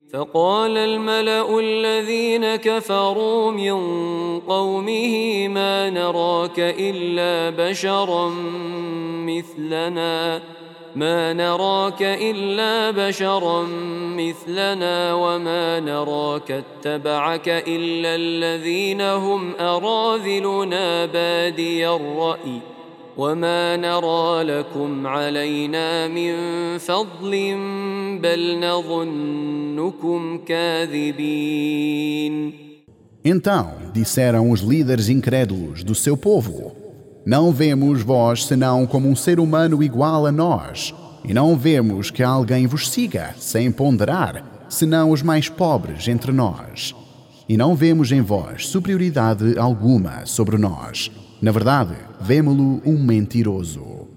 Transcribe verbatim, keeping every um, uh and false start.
فقال الملأ الذين كفروا من قومه ما نراك إلا بشرا مثلنا ما نراك إلا بشرا مثلنا وما نراك اتبعك إلا الذين هم أراذلنا بادي الرأي وما نرى لكم علينا من فضل بل نظنكم كاذبين. Então disseram os líderes incrédulos do seu povo: Não vemos vós senão como um ser humano igual a nós, e não vemos que alguém vos siga, sem ponderar, senão os mais pobres entre nós. E não vemos em vós superioridade alguma sobre nós. Na verdade, vemo-lo um mentiroso.